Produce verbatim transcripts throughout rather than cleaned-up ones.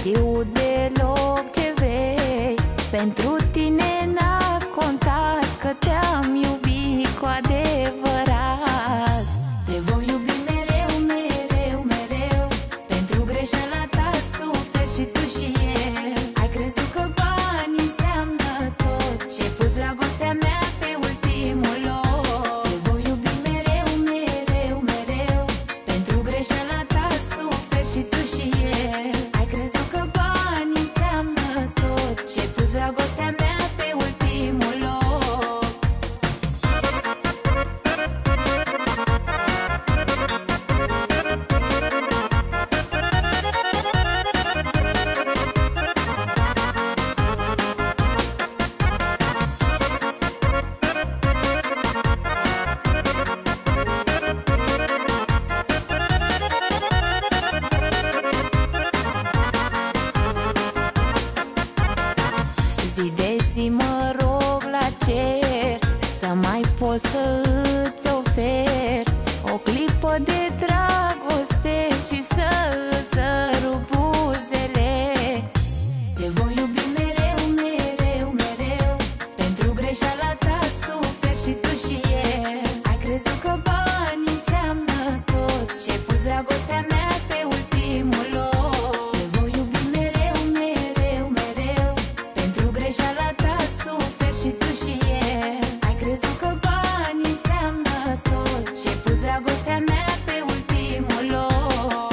știu deloc ce vrei. Pentru tine n-a contat că te-am iubit cu adevărat. Te voi iubi mereu, mereu, mereu. Pentru greșeala ta suferi și tu și eu. Ai crezut că banii înseamnă tot și ai pus dragostea mea pe ultimul loc. Te voi iubi mereu, mereu, mereu. Pentru greșeala ta suferi și tu și eu. Ai crezut că banii înseamnă tot și ai pus dragostea mea pe ultimul loc. Zi de zi mă rog la cer să mai pot să îți ofer o clipă de dragoste și să îți sărut buzele. Te voi iubi mereu, mereu, mereu. Pentru greșeala ta suferi și tu și eu. Ai crezut că banii înseamnă tot și ai pus dragostea mea pe ultimul loc. Te voi iubi mereu, mereu, mereu. Pentru greșeala ta suferi și tu și eu. Ai crezut că banii înseamnă tot și ai pus dragostea mea pe ultimul loc.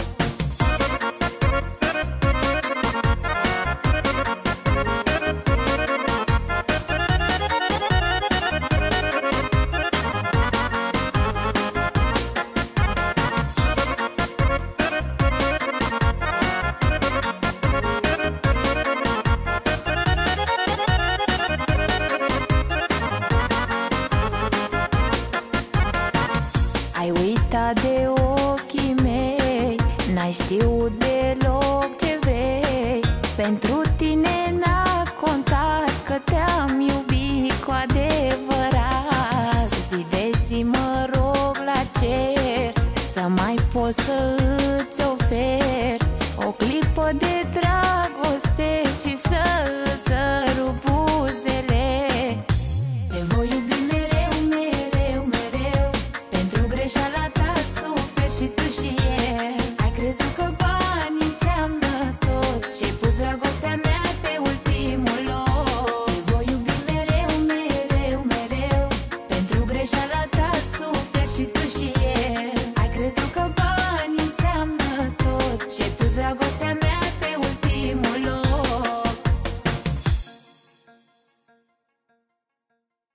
Ai uitat de ochii mei, n-ai știut deloc ce vrei. Pentru tine n-a contat că te-am iubit cu adevărat. Zi de zi mă rog la cer să mai pot să îți ofer o clipă de dragoste și să îți sărut